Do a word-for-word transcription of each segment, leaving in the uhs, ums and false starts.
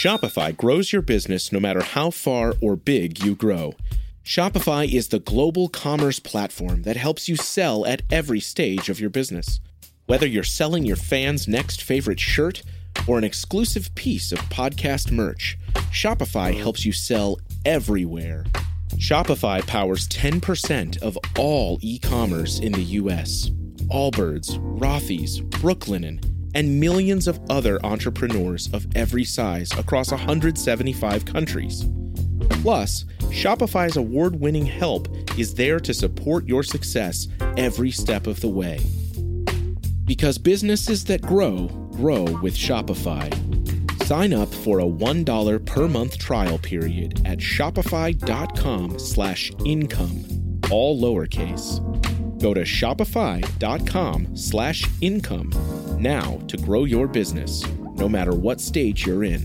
Shopify grows your business no matter how far or big you grow. Shopify is the global commerce platform that helps you sell at every stage of your business. Whether you're selling your fans' next favorite shirt or an exclusive piece of podcast merch, Shopify helps you sell everywhere. Shopify powers ten percent of all e-commerce in the U S. Allbirds, Rothy's, Brooklinen, and millions of other entrepreneurs of every size across one hundred seventy-five countries. Plus, Shopify's award-winning help is there to support your success every step of the way. Because businesses that grow, grow with Shopify. Sign up for a one dollar per month trial period at shopify.com slash income, all lowercase. Go to shopify.com slash income now to grow your business, no matter what stage you're in.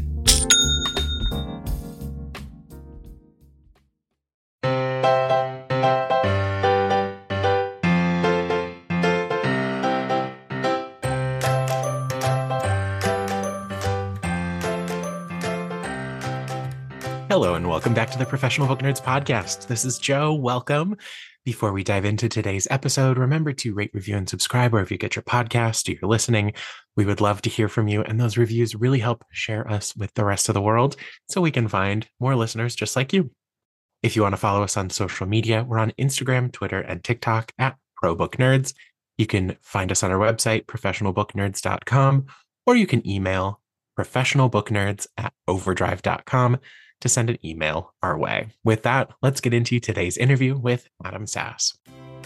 Hello and welcome back to the Professional Book Nerds podcast. This is Joe. Welcome. Before we dive into today's episode, remember to rate, review, and subscribe wherever you get your podcast or you're listening. We would love to hear from you, and those reviews really help share us with the rest of the world so we can find more listeners just like you. If you want to follow us on social media, we're on Instagram, Twitter, and TikTok at ProBookNerds. You can find us on our website, professional book nerds dot com, or you can email professionalbooknerds at overdrive dot com to send an email our way. With that, let's get into today's interview with Adam Sass.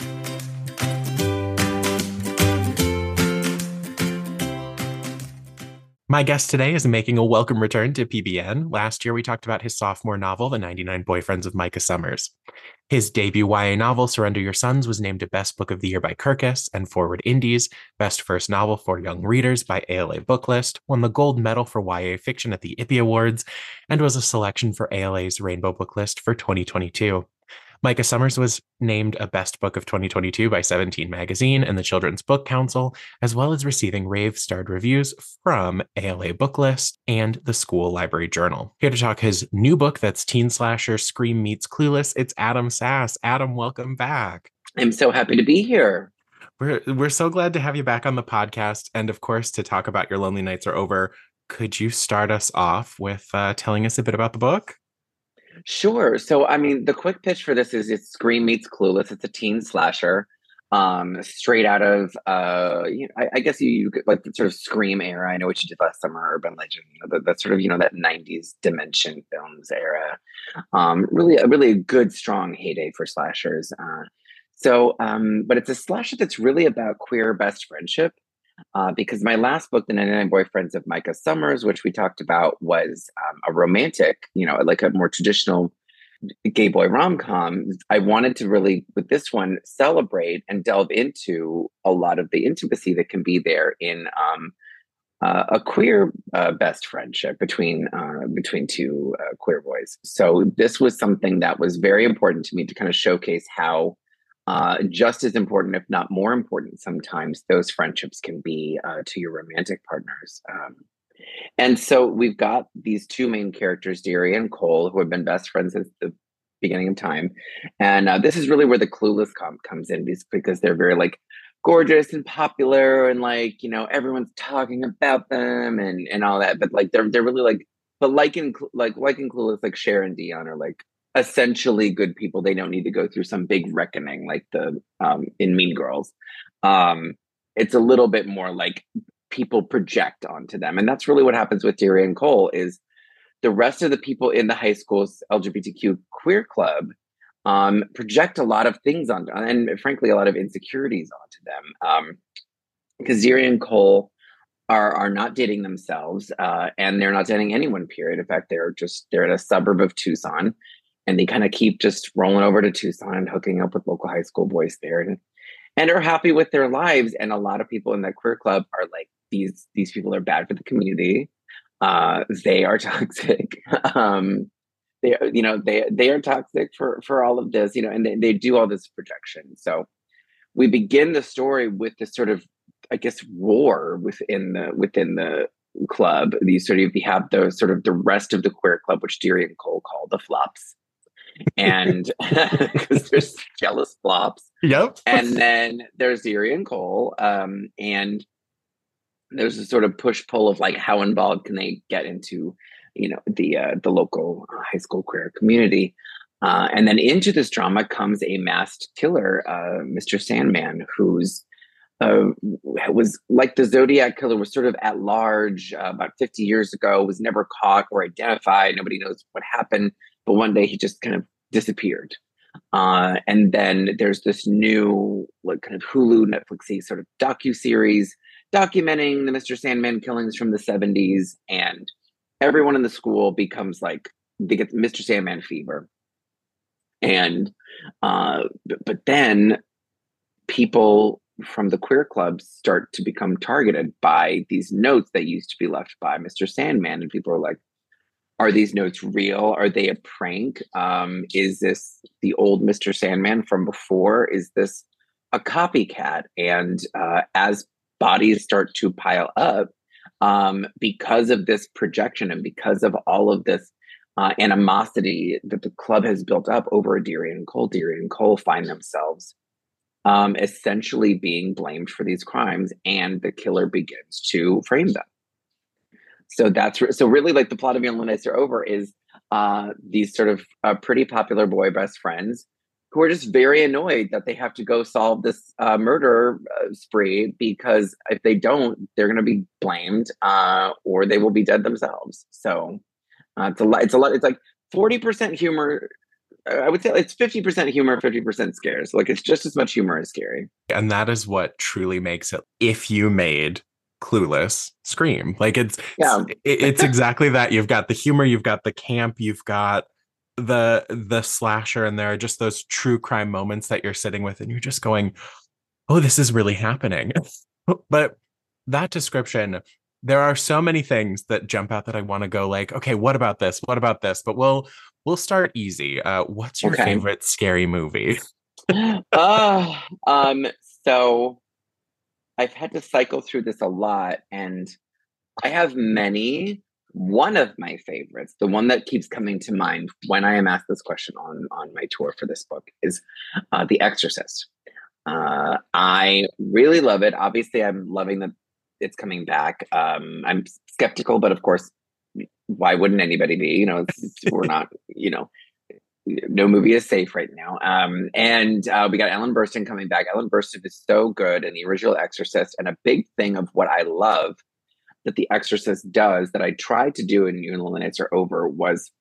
My guest today is making a welcome return to P B N. Last year, we talked about his sophomore novel, The ninety-nine Boyfriends of Micah Summers. His debut Y A novel, Surrender Your Sons, was named a Best Book of the Year by Kirkus and Forward Indies, Best First Novel for Young Readers by A L A Booklist, won the Gold Medal for Y A Fiction at the I P P Y Awards, and was a selection for A L A's Rainbow Booklist for twenty twenty-two. Micah Summers was named a Best Book of twenty twenty-two by Seventeen Magazine and the Children's Book Council, as well as receiving rave-starred reviews from A L A Booklist and the School Library Journal. Here to talk his new book that's teen slasher Scream Meets Clueless, it's Adam Sass. Adam, welcome back. I'm so happy to be here. We're, we're so glad to have you back on the podcast, and of course, to talk about Your Lonely Nights Are Over. Could you start us off with uh, telling us a bit about the book? Sure. So, I mean, the quick pitch for this is it's Scream Meets Clueless. It's a teen slasher, um, straight out of, uh, you know, I, I guess you, you could, like the sort of Scream era. I know what you did last summer, Urban Legend, you know, that, that sort of, you know, that nineties Dimension Films era. Um, really, a really good, strong heyday for slashers. Uh, so, um, but it's a slasher that's really about queer best friendship. Uh, because my last book, The ninety-nine Boyfriends of Micah Summers, which we talked about, was um, a romantic, you know, like a more traditional gay boy rom-com. I wanted to really, with this one, celebrate and delve into a lot of the intimacy that can be there in um, uh, a queer uh, best friendship between uh, between two uh, queer boys. So this was something that was very important to me to kind of showcase how Uh, just as important, if not more important, sometimes those friendships can be uh, to your romantic partners. Um, and so we've got these two main characters, Deary and Cole, who have been best friends since the beginning of time. And uh, this is really where the Clueless comp comes in, because they're very like gorgeous and popular, and like, you know, everyone's talking about them and and all that. But like they're they're really like, but like in like like in Clueless, like Cher and Dion are like essentially good people. They don't need to go through some big reckoning like the um in Mean Girls. Um it's a little bit more like people project onto them, and that's really what happens with Deary and Cole. Is the rest of the people in the high school's L G B T Q queer club um project a lot of things on, and frankly a lot of insecurities onto them, um because Deary and Cole are are not dating themselves, uh and they're not dating anyone, period. In fact, they're just they're in a suburb of Tucson, and they kind of keep just rolling over to Tucson and hooking up with local high school boys there, and and are happy with their lives. And a lot of people in that queer club are like, these these people are bad for the community. Uh, they are toxic. um, they you know they they are toxic for for all of this, you know, and they, they do all this projection. So we begin the story with this sort of, I guess, war within the within the club. These sort of, you have the sort of the rest of the queer club, which Deary and Cole call the flops. And because there's jealous flops. Yep. And then there's Deary and Cole. Um, and there's a sort of push-pull of like, how involved can they get into, you know, the uh, the local high school queer community. Uh, and then into this drama comes a masked killer, uh, Mister Sandman, who's uh, was like the Zodiac killer, was sort of at large uh, about fifty years ago, was never caught or identified. Nobody knows what happened. But one day he just kind of disappeared. Uh, and then there's this new, like, kind of Hulu, Netflixy sort of docuseries documenting the Mister Sandman killings from the seventies. And everyone in the school becomes like, they get Mister Sandman fever. And, uh, but, but then people from the queer clubs start to become targeted by these notes that used to be left by Mister Sandman. And people are like, are these notes real? Are they a prank? Um, is this the old Mister Sandman from before? Is this a copycat? And uh, as bodies start to pile up, um, because of this projection and because of all of this uh, animosity that the club has built up over Deary and Cole, Deary and Cole find themselves um, essentially being blamed for these crimes, and the killer begins to frame them. So that's re- so really like the plot of Young Little Nights Are Over is uh, these sort of uh, pretty popular boy best friends who are just very annoyed that they have to go solve this uh, murder uh, spree, because if they don't, they're going to be blamed uh, or they will be dead themselves. So uh, it's a lot. It's a lot. It's like forty percent humor. I would say it's fifty percent humor, fifty percent scares. Like, it's just as much humor as scary. And that is what truly makes it. If you made Clueless Scream, like it's yeah. it's, it's exactly that. You've got the humor, you've got the camp, you've got the the slasher, and there are just those true crime moments that you're sitting with and you're just going, oh, this is really happening. But that description, there are so many things that jump out that I want to go like, okay, what about this? What about this? But we'll we'll start easy. Uh, what's your okay. favorite scary movie? uh, um, so I've had to cycle through this a lot, and I have many. One of my favorites, the one that keeps coming to mind when I am asked this question on, on my tour for this book, is uh, The Exorcist. Uh, I really love it. Obviously, I'm loving that it's coming back. Um, I'm skeptical, but of course, why wouldn't anybody be? You know, it's, it's, we're not, you know, no movie is safe right now. Um, and uh, we got Ellen Burstyn coming back. Ellen Burstyn is so good in the original Exorcist. And a big thing of what I love that The Exorcist does, that I tried to do in You and the Nights Are Over, was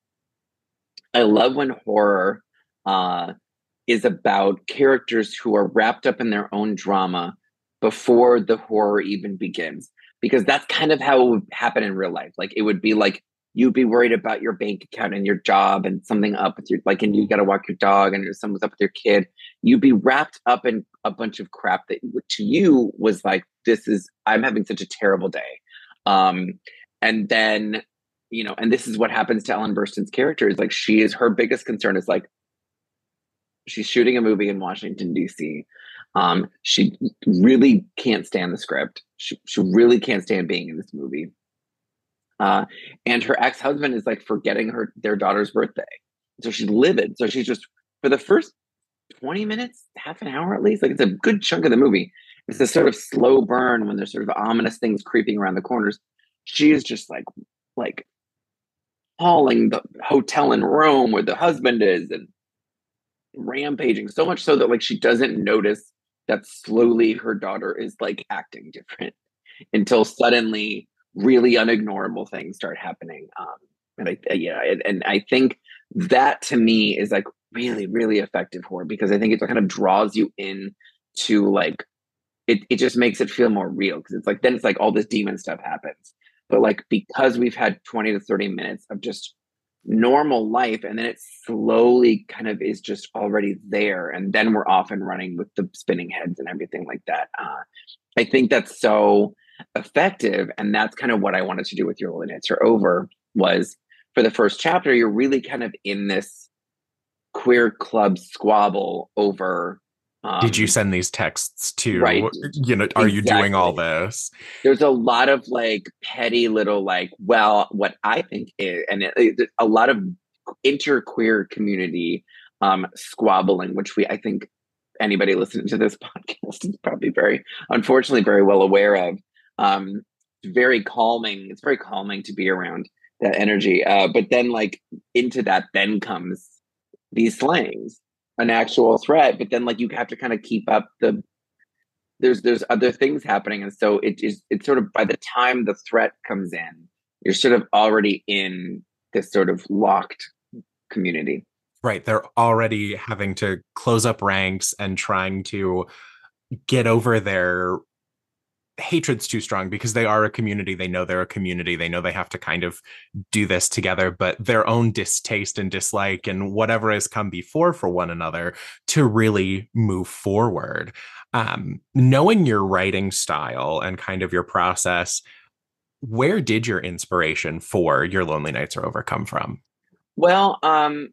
I love when horror uh, is about characters who are wrapped up in their own drama before the horror even begins. Because that's kind of how it would happen in real life. Like, it would be like, you'd be worried about your bank account and your job and something up with your, like, and you got to walk your dog and something's up with your kid. You'd be wrapped up in a bunch of crap that to you was like, this is, I'm having such a terrible day. Um, and then, you know, and this is what happens to Ellen Burstyn's character, is like, she is, her biggest concern is like, she's shooting a movie in Washington, D C. Um, she really can't stand the script. She, she really can't stand being in this movie. Uh, and her ex-husband is like forgetting her, their daughter's birthday. So she's livid. So she's just, for the first twenty minutes, half an hour at least, like, it's a good chunk of the movie, it's this sort of slow burn when there's sort of ominous things creeping around the corners. She is just like, like hauling the hotel in Rome where the husband is and rampaging, so much so that like she doesn't notice that slowly her daughter is like acting different until suddenly really unignorable things start happening. Um, and I, yeah, and, and I think that to me is like really, really effective horror, because I think it kind of draws you in to like, it, it just makes it feel more real, because it's like, then it's like all this demon stuff happens. But like, because we've had twenty to thirty minutes of just normal life, and then it slowly kind of is just already there, and then we're off and running with the spinning heads and everything like that. Uh, I think that's so effective, and that's kind of what I wanted to do with Your Little Nights Are Over. Was for the first chapter, you're really kind of in this queer club squabble over Did you Um, send these texts right. to, you know, are you doing all Exactly. this? There's a lot of like petty little like, well, what I think is, and it, it- a lot of interqueer community um, squabbling, which we, I think anybody listening to this podcast is probably very, unfortunately, very well aware of. Um, it's very calming. It's very calming to be around that energy. Uh, but then, like, into that, then comes these slangs, an actual threat. But then, like, you have to kind of keep up the there's there's other things happening, and so it is it's sort of by the time the threat comes in, you're sort of already in this sort of locked community. Right. They're already having to close up ranks and trying to get over their hatred's too strong because they are a community. They know they're a community. They know they have to kind of do this together, but their own distaste and dislike and whatever has come before for one another to really move forward. Um, knowing your writing style and kind of your process, where did your inspiration for Your Lonely Nights Are Over come from? Well, um,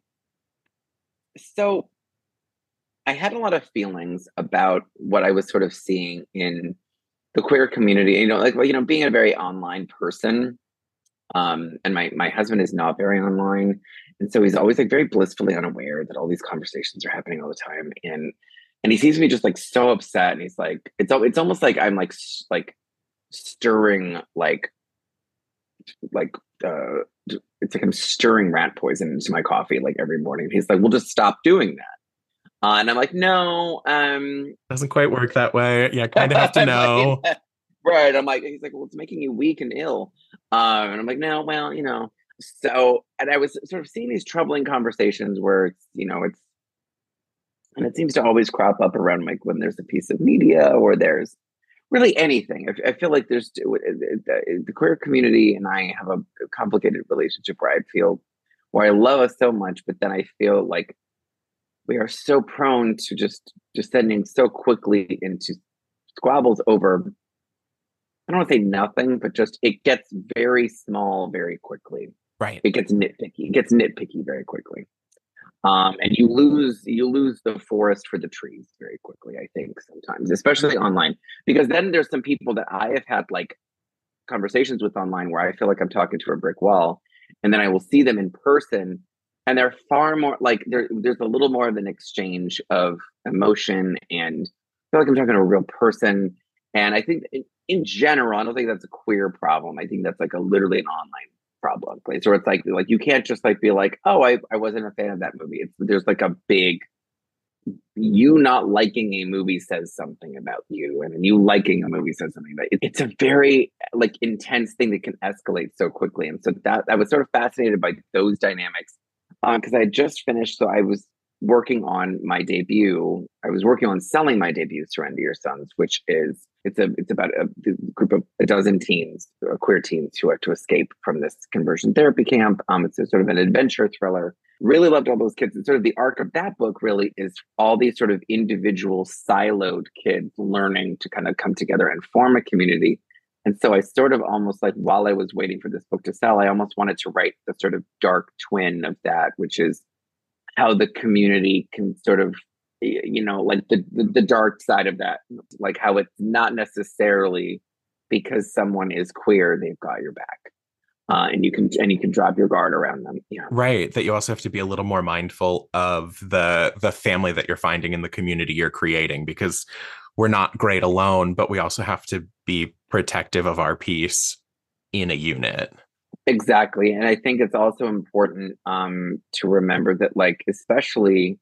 so I had a lot of feelings about what I was sort of seeing in the queer community. You know, like well, you know, being a very online person, um, and my my husband is not very online, and so he's always like very blissfully unaware that all these conversations are happening all the time, and and he sees me just like so upset, and he's like, it's al- it's almost like I'm like s- like stirring like like uh it's like I'm stirring rat poison into my coffee like every morning. He's like, "We'll just stop doing that," uh, and I'm like, "No, um, Doesn't quite work that way. Yeah, kind of have to I'm like, know. right." I'm like, he's like, "Well, it's making you weak and ill," um, and I'm like, "No, well, you know." So, and I was sort of seeing these troubling conversations where it's, you know, it's, and it seems to always crop up around like when there's a piece of media or there's really anything. I, I feel like there's the, the queer community and I have a complicated relationship where I feel where I love us so much, but then I feel like we are so prone to just descending so quickly into squabbles over, I don't want to say nothing, but just it gets very small very quickly. Right. It gets nitpicky. It gets nitpicky very quickly. Um, and you lose you lose the forest for the trees very quickly. I think sometimes, especially online, because then there's some people that I have had like conversations with online where I feel like I'm talking to a brick wall, and then I will see them in person, and they're far more like there. There's a little more of an exchange of emotion, and I feel like I'm talking to a real person. And I think in, in general, I don't think that's a queer problem. I think that's like a literally an online problem. Like, so it's like like you can't just like be like, oh, I I wasn't a fan of that movie. It's there's like a big you not liking a movie says something about you, and you liking a movie says something about it. It's a very like intense thing that can escalate so quickly, and so that I was sort of fascinated by those dynamics because uh, I had just finished. So I was working on my debut. I was working on selling my debut, Surrender Your Sons, which is it's a it's about a, a group of a dozen teens, uh, queer teens, who have to escape from this conversion therapy camp. Um, it's a, sort of an adventure thriller. Really loved all those kids. And sort of the arc of that book really is all these sort of individual siloed kids learning to kind of come together and form a community. And so I sort of almost like while I was waiting for this book to sell, I almost wanted to write the sort of dark twin of that, which is how the community can sort of, you know, like the, the, the dark side of that, like how it's not necessarily because someone is queer, they've got your back. Uh, and you can and you can drop your guard around them. Yeah. Right. That you also have to be a little more mindful of the the family that you're finding in the community you're creating, because we're not great alone, but we also have to be protective of our peace in a unit. Exactly. And I think it's also important um, to remember that, like, especially,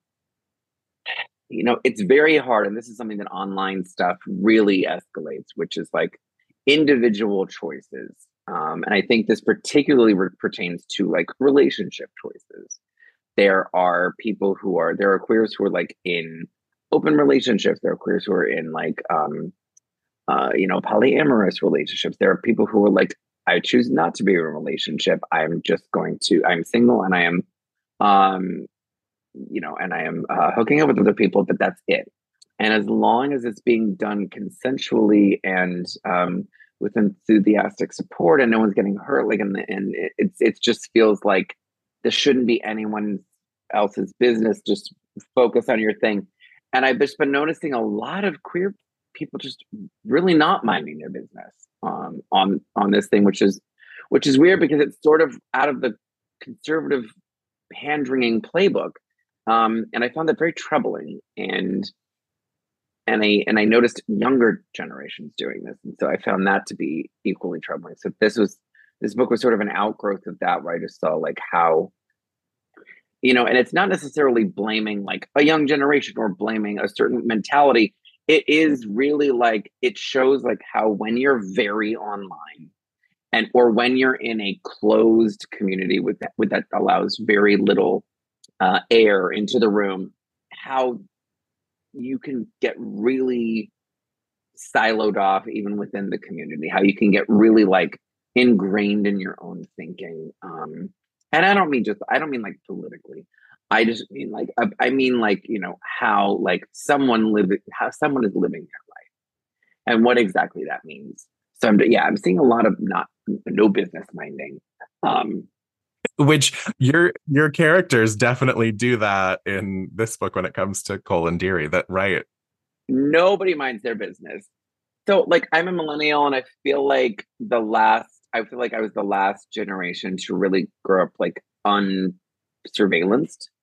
you know, it's very hard. And this is something that online stuff really escalates, which is like individual choices. Um, and I think this particularly re- pertains to like relationship choices. There are people who are, there are queers who are like in open relationships. There are queers who are in like, um, uh, you know, polyamorous relationships. There are people who are like, I choose not to be in a relationship. I'm just going to, I'm single and I am, um, you know, and I am uh, hooking up with other people, but that's it. And as long as it's being done consensually and um, with enthusiastic support, and no one's getting hurt, like, and and it, it's it just feels like this shouldn't be anyone else's business. Just focus on your thing. and I've just been noticing a lot of queer people just really not minding their business um, on on this thing, which is which is weird because it's sort of out of the conservative hand wringing playbook, um, and I found that very troubling. And and I and I noticed younger generations doing this, and so I found that to be equally troubling. So this was this book was sort of an outgrowth of that, where I just saw like how, you know, and it's not necessarily blaming like a young generation or blaming a certain mentality. It is really like, it shows like how when you're very online and or when you're in a closed community with that, with that allows very little uh, air into the room, how you can get really siloed off even within the community, how you can get really like ingrained in your own thinking. Um, and I don't mean just, I don't mean like politically. I just mean like, I, I mean like, you know, how like someone live, how someone is living their life and what exactly that means. So I'm, yeah, I'm seeing a lot of not, no business minding. Um, Which your your characters definitely do that in this book when it comes to Cole and Deary, that right? Nobody minds their business. So like I'm a millennial and I feel like the last, I feel like I was the last generation to really grow up like unsurveillanced.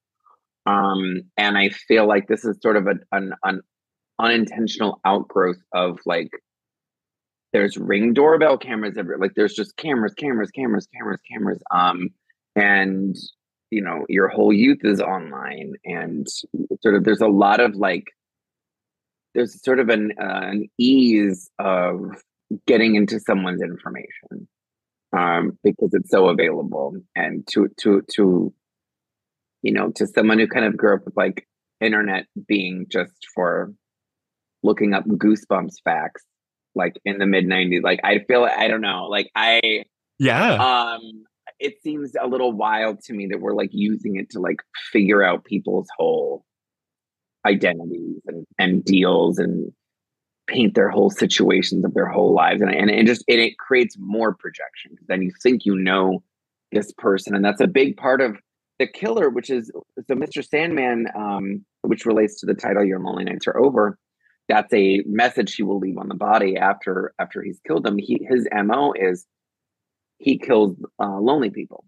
Um, and I feel like this is sort of a, an, an unintentional outgrowth of like, there's Ring doorbell cameras everywhere. Like there's just cameras, cameras, cameras, cameras, cameras. Um, and you know, your whole youth is online, and sort of there's a lot of like, there's sort of an uh, an ease of getting into someone's information um, because it's so available, and to to to you know, to someone who kind of grew up with like internet being just for looking up Goosebumps facts, like in the mid nineties, like I feel, I don't know, like I, yeah, um, it seems a little wild to me that we're like using it to like figure out people's whole identities and, and deals and paint their whole situations of their whole lives. And, and it just, it, it creates more projection. Then you think you know this person. And that's a big part of The Killer, which is, so Mister Sandman, um, which relates to the title, Your Lonely Nights Are Over. That's a message he will leave on the body after, after he's killed them. He, his M O is he kills uh, lonely people.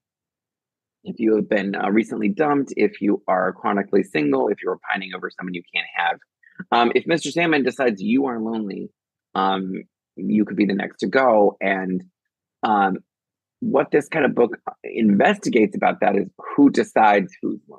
If you have been uh, recently dumped, if you are chronically single, if you're pining over someone you can't have, um, if Mister Sandman decides you are lonely, um, you could be the next to go. And um, what this kind of book investigates about that is who decides who's lonely.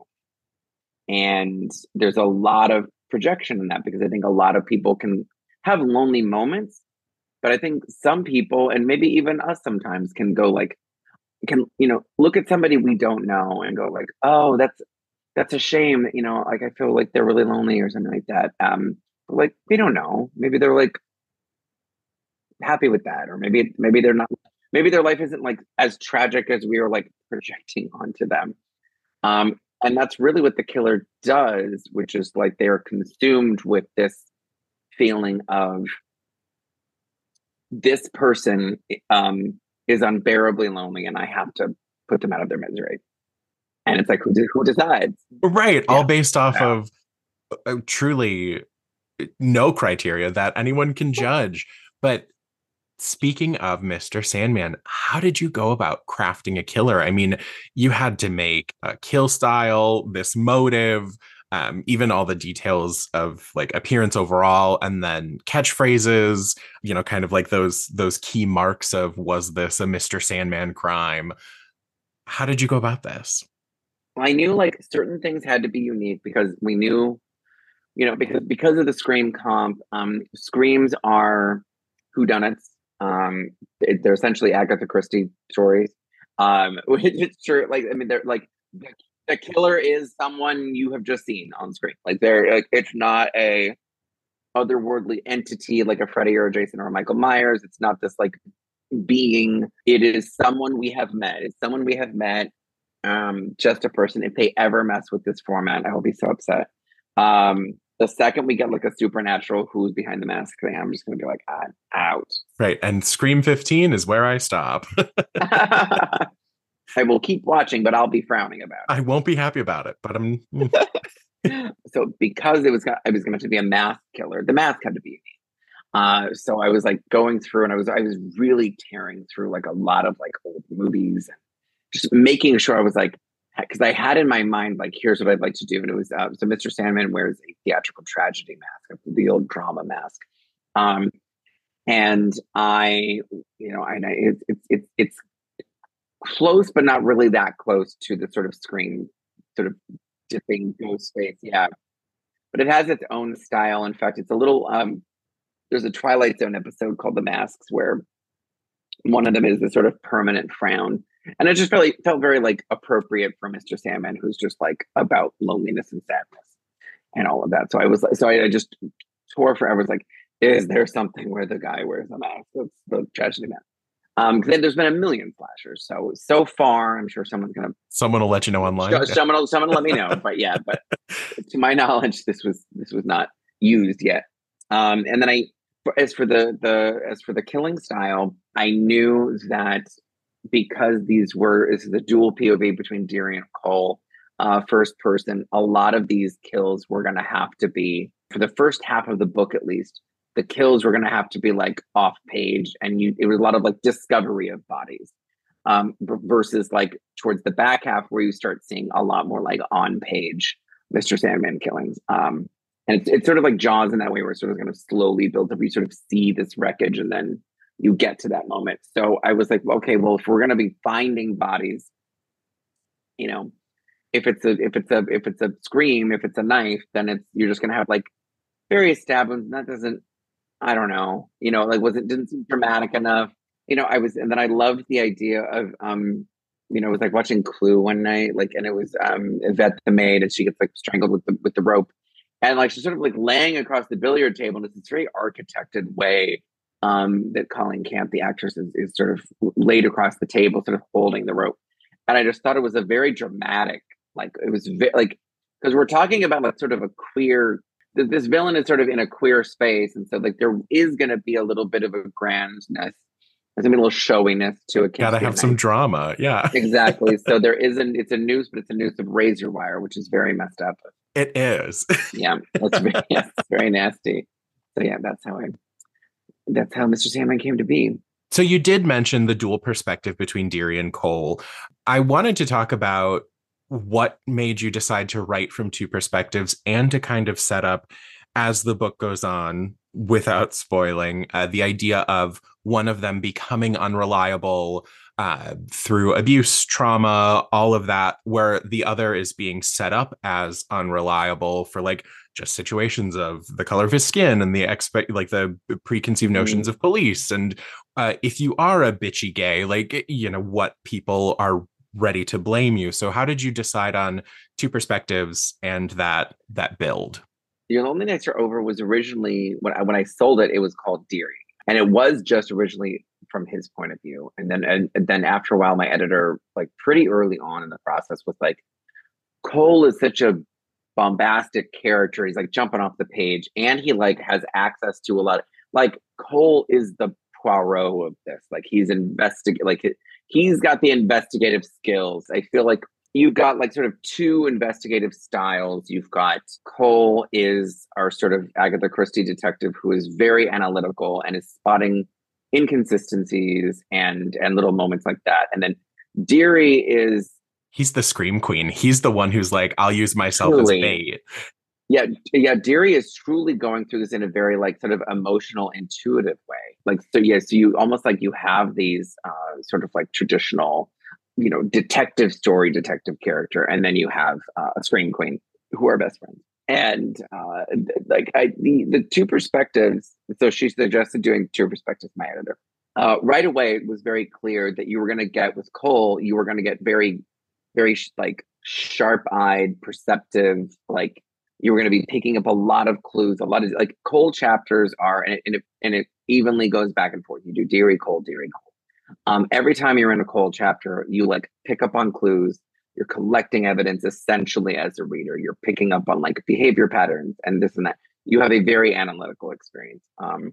And there's a lot of projection in that, because I think a lot of people can have lonely moments, but I think some people, and maybe even us sometimes, can go like, can, you know, look at somebody we don't know and go like, oh, that's, that's a shame that, you know, like, I feel like they're really lonely or something like that. Um, but like, we don't know. Maybe they're like happy with that, or maybe, maybe they're not, maybe their life isn't like as tragic as we are like projecting onto them. Um, and that's really what The Killer does, which is like, they're consumed with this feeling of this person, um, is unbearably lonely and I have to put them out of their misery. And it's like, who, who decides? Right. Yeah. All based off Yeah. of uh, truly no criteria that anyone can judge. But speaking of Mister Sandman, how did you go about crafting a killer? I mean, you had to make a kill style, this motive, um, even all the details of like appearance overall, and then catchphrases, you know, kind of like those those key marks of, was this a Mister Sandman crime? How did you go about this? I knew like certain things had to be unique, because we knew, you know, because because of the Scream comp, um, Screams are whodunits. Um, it, they're essentially Agatha Christie stories. Um, which is true. Like, I mean, they're like, the, the killer is someone you have just seen on screen. Like, they're like, it's not a otherworldly entity like a Freddy or a Jason or a Michael Myers. It's not this like being. It is someone we have met. It's someone we have met. Um, just a person. If they ever mess with this format, I will be so upset. Um, the second we get like a supernatural who's behind the mask thing, I'm just gonna be like, I'm out. Right. And Scream fifteen is where I stop. I will keep watching, but I'll be frowning about it. I won't be happy about it, but I'm So because it was gonna, I was going to be a mask killer, the mask had to be me. Uh, so I was like going through, and I was I was really tearing through like a lot of like old movies, and just making sure I was like, because I had in my mind like, here's what I'd like to do, and it was uh, so mister Sandman wears a theatrical tragedy mask, the old drama mask, um, and I, you know, and I, it's it's it's it's close, but not really that close to the sort of Scream sort of dipping ghost face, yeah. But it has its own style. In fact, it's a little um there's a Twilight Zone episode called The Masks where one of them is the sort of permanent frown. And it just really felt very like appropriate for mister Sandman, who's just like about loneliness and sadness and all of that. So I was like, so I, I just tore forever. I was like, is there something where the guy wears a mask? That's the tragedy mask. Um, then there's been a million slashers. So so far, I'm sure someone's gonna someone will let you know online. Show, someone will someone will let me know. But yeah, but to my knowledge, this was this was not used yet. Um, and then I, as for the the as for the killing style, I knew that because these were this is a dual P O V between Deary and Cole, uh, first person. A lot of these kills were going to have to be, for the first half of the book at least, the kills were going to have to be like off page, and you it was a lot of like discovery of bodies, um, versus like towards the back half where you start seeing a lot more like on page mister Sandman killings. Um, and it's, it's sort of like Jaws in that way, where it's sort of going to slowly build up. You sort of see this wreckage, and then you get to that moment. So I was like, okay, well, if we're going to be finding bodies, you know, if it's a if it's a if it's a scream, if it's a knife, then it's you're just going to have like various stab wounds. That doesn't, I don't know, you know, like was it didn't seem dramatic enough. You know, I was, and then I loved the idea of, um, you know, it was like watching Clue one night, like, and it was um, Yvette the maid, and she gets like strangled with the with the rope, and like she's sort of like laying across the billiard table, and it's this very architected way um, that Colleen Camp, the actress, is, is sort of laid across the table, sort of holding the rope, and I just thought it was a very dramatic, like it was vi- like because we're talking about like sort of a queer. This villain is sort of in a queer space, and so like there is going to be a little bit of a grandness. There's gonna be a little showiness to it. Gotta have some drama. Yeah. Exactly. So there isn't, it's a noose, but it's a noose of razor wire, which is very messed up. It is. Yeah. It's very, yeah, it's very nasty. So yeah, that's how I, that's how mister Sandman came to be. So you did mention the dual perspective between Deary and Cole. I wanted to talk about what made you decide to write from two perspectives and to kind of set up, as the book goes on, without spoiling, uh, the idea of one of them becoming unreliable uh, through abuse, trauma, all of that, where the other is being set up as unreliable for like just situations of the color of his skin and the expect like the preconceived notions mm. of police. And uh, if you are a bitchy gay, like, you know, what people are ready to blame you. So how did you decide on two perspectives and that that build? The Lonely Nights Are Over was originally, when I, when I sold it, it was called Deary. And it was just originally from his point of view. And then and, and then after a while, my editor, like pretty early on in the process, was like, Cole is such a bombastic character. He's like jumping off the page. And he like has access to a lot of, like Cole is the Poirot of this. Like he's investigate, like he's got the investigative skills. I feel like you've got like sort of two investigative styles. You've got Cole is our sort of Agatha Christie detective who is very analytical and is spotting inconsistencies and and little moments like that. And then Deary is... He's the scream queen. He's the one who's like, I'll use myself truly, as bait. Yeah, yeah. Deary is truly going through this in a very like sort of emotional, intuitive way. Like, so yeah, so you almost like you have these uh, sort of like traditional, you know, detective story, detective character, and then you have uh, a scream queen who are best friends. And uh, like I, the the two perspectives. So she suggested doing two perspectives. My editor, uh, right away, it was very clear that you were going to get with Cole. You were going to get very, very like sharp-eyed, perceptive. Like you were going to be picking up a lot of clues. A lot of like Cole chapters are, and it, and it, and it evenly goes back and forth. You do Deary, Cole, Deary, Cole. Um, every time you're in a Cole chapter, you like pick up on clues. You're collecting evidence essentially as a reader. You're picking up on like behavior patterns and this and that. You have a very analytical experience. Um,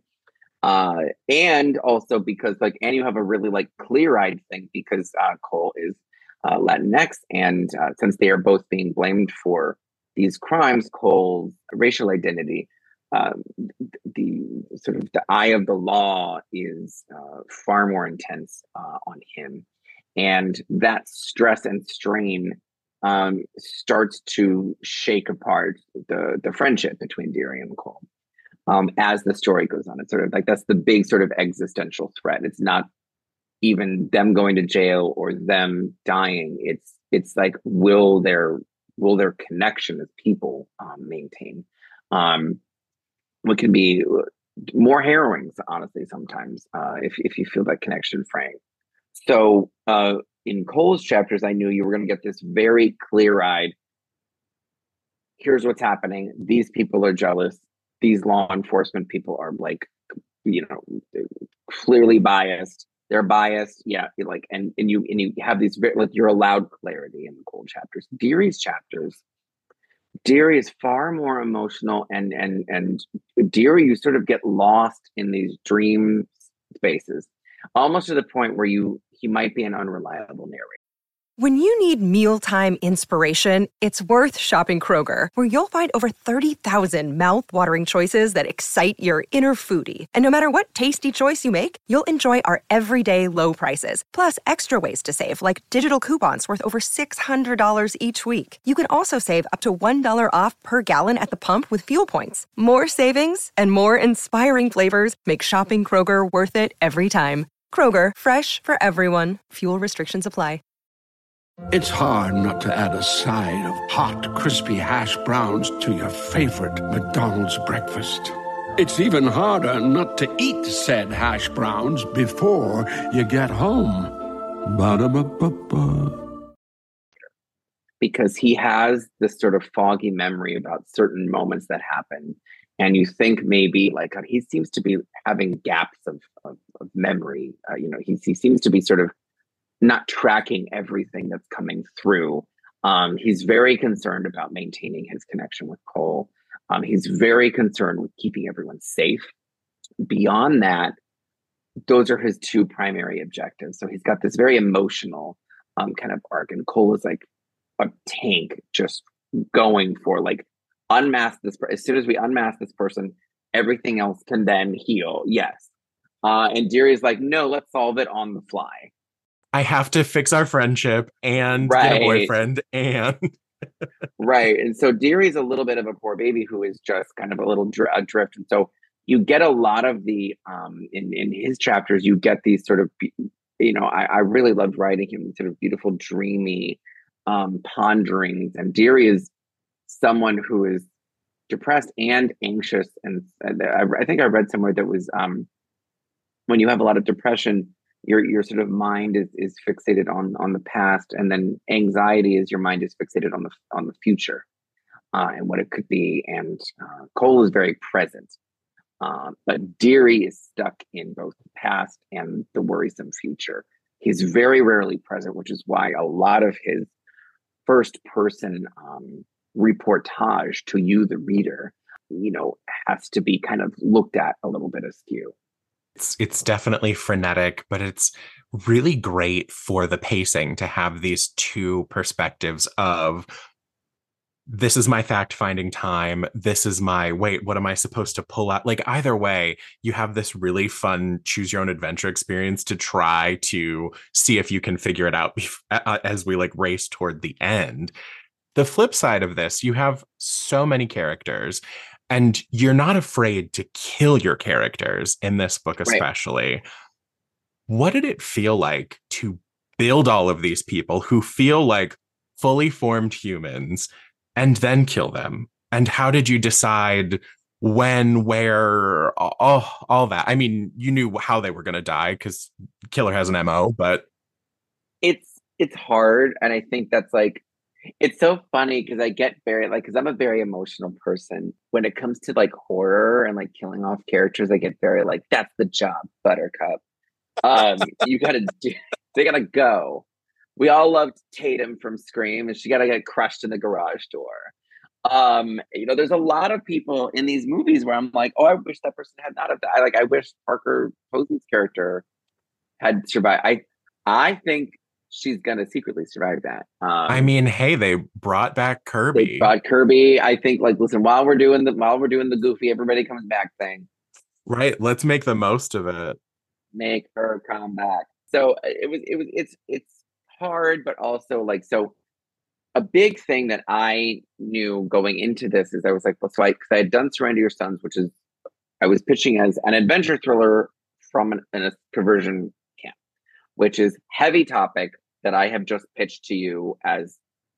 uh, and also because like, and you have a really like clear-eyed thing because uh, Cole is uh, Latinx. And uh, since they are both being blamed for these crimes, Cole's racial identity, um, the sort of the eye of the law is uh, far more intense uh, on him, and that stress and strain um, starts to shake apart the the friendship between Deary and Cole um, as the story goes on. It's sort of like that's the big sort of existential threat. It's not even them going to jail or them dying. It's it's like will their will their connection as people um, maintain? Um, what can be more harrowing, honestly, sometimes, uh, if, if you feel that connection fraying. So uh, in Cole's chapters, I knew you were going to get this very clear-eyed, here's what's happening. These people are jealous. These law enforcement people are like, you know, clearly biased. They're biased. Yeah. Like, and, and you, and you have these, like, you're allowed clarity in the Cole chapters. Deary's chapters, Deary is far more emotional, and and and Deary, you sort of get lost in these dream spaces, almost to the point where you he might be an unreliable narrator. When you need mealtime inspiration, it's worth shopping Kroger, where you'll find over thirty thousand mouth-watering choices that excite your inner foodie. And no matter what tasty choice you make, you'll enjoy our everyday low prices, plus extra ways to save, like digital coupons worth over six hundred dollars each week. You can also save up to one dollar off per gallon at the pump with fuel points. More savings and more inspiring flavors make shopping Kroger worth it every time. Kroger, fresh for everyone. Fuel restrictions apply. It's hard not to add a side of hot, crispy hash browns to your favorite McDonald's breakfast. It's even harder not to eat said hash browns before you get home. Ba-da-ba-ba-ba. Because he has this sort of foggy memory about certain moments that happen. And you think maybe like he seems to be having gaps of, of, of memory. Uh, you know, he, he seems to be sort of not tracking everything that's coming through. Um, he's very concerned about maintaining his connection with Cole. Um, he's very concerned with keeping everyone safe. Beyond that, those are his two primary objectives. So he's got this very emotional um, kind of arc, and Cole is like a tank, just going for like unmask this. Per- as soon as we unmask this person, everything else can then heal. Yes, uh, and Deary is like, no, let's solve it on the fly. I have to fix our friendship and right. get a boyfriend and right. And so Deary's a little bit of a poor baby who is just kind of a little dr- adrift. And so you get a lot of the, um, in, in his chapters, you get these sort of, you know, I, I really loved writing him sort of beautiful, dreamy um, ponderings. And Deary is someone who is depressed and anxious. And I, I think I read somewhere that was um, when you have a lot of depression, your your sort of mind is is fixated on on the past, and then anxiety is your mind is fixated on the on the future uh, and what it could be. And uh, Cole is very present, uh, but Deary is stuck in both the past and the worrisome future. He's very rarely present, which is why a lot of his first person um, reportage to you, the reader, you know, has to be kind of looked at a little bit askew. It's it's definitely frenetic, but it's really great for the pacing to have these two perspectives of this is my fact-finding time. This is my, wait, what am I supposed to pull out? Like either way, you have this really fun choose your own adventure experience to try to see if you can figure it out bef- as we like race toward the end. The flip side of this, you have so many characters. And you're not afraid to kill your characters in this book, especially. Right. What did it feel like to build all of these people who feel like fully formed humans and then kill them? And how did you decide when, where, all, all that? I mean, you knew how they were going to die because Killer has an M O, but it's it's hard. And I think that's like, it's so funny because I get very like because I'm a very emotional person. When it comes to like horror and like killing off characters, I get very like, that's the job, Buttercup. Um, you gotta do, they gotta go. We all loved Tatum from Scream, and she gotta get crushed in the garage door. Um, you know, there's a lot of people in these movies where I'm like, oh, I wish that person had not have died. Like, I wish Parker Posey's character had survived. I I think she's gonna secretly survive that. Um, I mean, hey, they brought back Kirby. They brought Kirby. I think, like, listen, while we're doing the while we're doing the goofy, everybody comes back thing. Right. Let's make the most of it. Make her come back. So it was. It was. It's. It's hard, but also like so. A big thing that I knew going into this is I was like, well, so I because I had done Surrender Your Sons, which is I was pitching as an adventure thriller from an, an, a conversion camp, which is heavy topic that I have just pitched to you as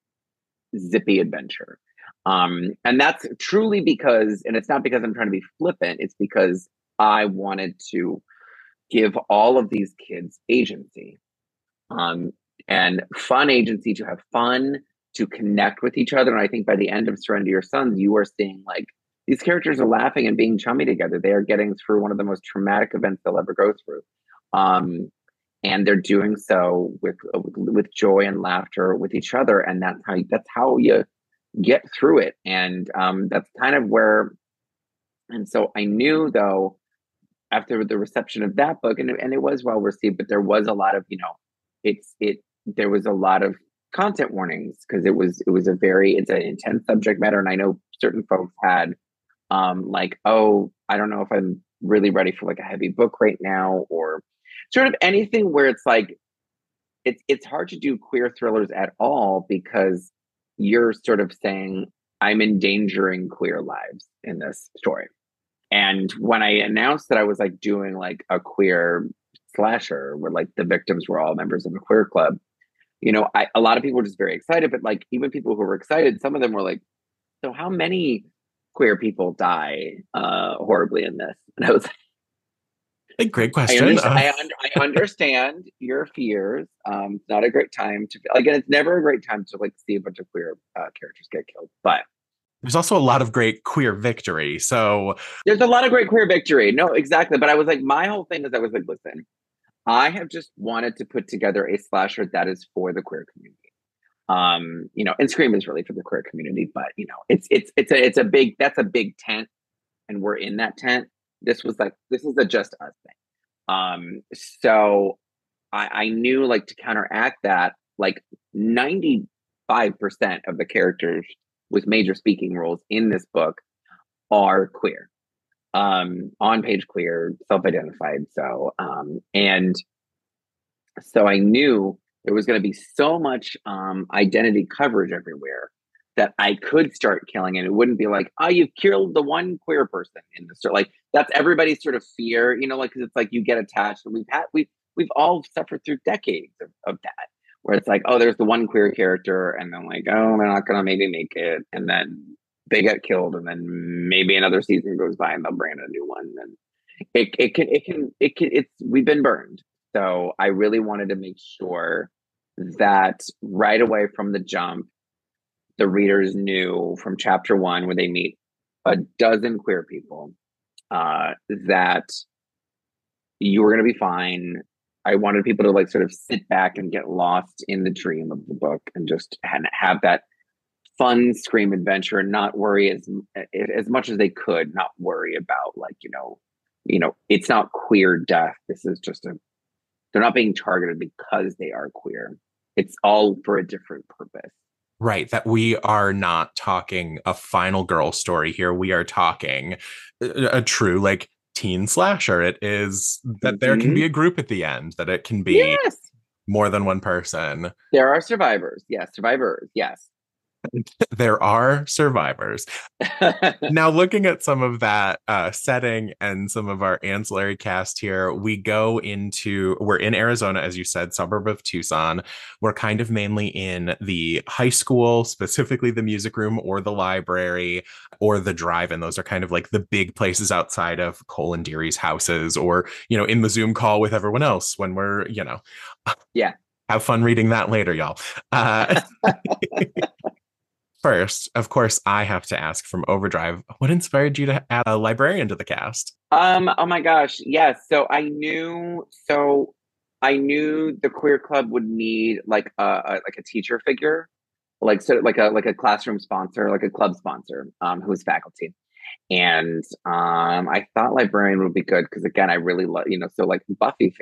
zippy adventure. Um, and that's truly because, and it's not because I'm trying to be flippant, it's because I wanted to give all of these kids agency um, and fun agency to have fun, to connect with each other. And I think by the end of Surrender Your Sons, you are seeing like these characters are laughing and being chummy together. They are getting through one of the most traumatic events they'll ever go through. Um, and they're doing so with, with joy and laughter with each other. And that's how, that's how you get through it. And um, that's kind of where, and so I knew though, after the reception of that book, and, and it was well received, but there was a lot of, you know, it's, it, there was a lot of content warnings because it was, it was a very, it's an intense subject matter. And I know certain folks had um, like, oh, I don't know if I'm really ready for like a heavy book right now, or sort of anything where it's like, it's, it's hard to do queer thrillers at all because you're sort of saying, I'm endangering queer lives in this story. And when I announced that I was like doing like a queer slasher where like the victims were all members of a queer club, you know, I, a lot of people were just very excited, but like even people who were excited, some of them were like, so how many queer people die uh, horribly in this? And I was like, great question. I understand, I, un- I understand your fears. Um, it's not a great time to, again, it's never a great time to like see a bunch of queer uh, characters get killed, but there's also a lot of great queer victory. So there's a lot of great queer victory. No, exactly. But I was like, my whole thing is I was like, listen, I have just wanted to put together a slasher that is for the queer community. Um, you know, and Scream is really for the queer community, but you know, it's it's it's a it's a big that's a big tent, and we're in that tent. This was like this is a just us thing. Um, so I, I knew like to counteract that, like ninety-five percent of the characters with major speaking roles in this book are queer. Um, on page queer, self-identified. So, um, and so I knew there was going to be so much um, identity coverage everywhere that I could start killing, and it wouldn't be like, oh, you've killed the one queer person in the story. Like that's everybody's sort of fear, you know, like because it's like you get attached, and we've had we've we've all suffered through decades of, of that, where it's like, oh, there's the one queer character, and then like, oh, they're not going to maybe make it, and then they get killed, and then maybe another season goes by and they'll bring in a new one. And it it can it can it can it's we've been burned. So I really wanted to make sure that right away from the jump, the readers knew from chapter one, where they meet a dozen queer people, uh, that you were going to be fine. I wanted people to like sort of sit back and get lost in the dream of the book and just have that fun Scream adventure and not worry as as much as they could, not worry about like, you know, you know, it's not queer death. This is just a, they're not being targeted because they are queer. It's all for a different purpose. Right. That we are not talking a final girl story here. We are talking a, a true like teen slasher. It is that mm-hmm. there can be a group at the end, that it can be yes. more than one person. There are survivors. Yes. Survivors. Yes. There are survivors. Now, looking at some of that uh, setting and some of our ancillary cast here, we go into, we're in Arizona, as you said, suburb of Tucson. We're kind of mainly in the high school, specifically the music room or the library or the drive-in. Those are kind of like the big places outside of Cole and Deary's houses, or, you know, in the Zoom call with everyone else when we're, you know, yeah. Have fun reading that later, y'all. Uh, First, of course, I have to ask from Overdrive, what inspired you to add a librarian to the cast? Um, oh my gosh, yes. So I knew, so I knew the queer club would need like a, a like a teacher figure, like so like a like a classroom sponsor, like a club sponsor, um, who's faculty. And um, I thought librarian would be good because again, I really love, you know, so like Buffy fans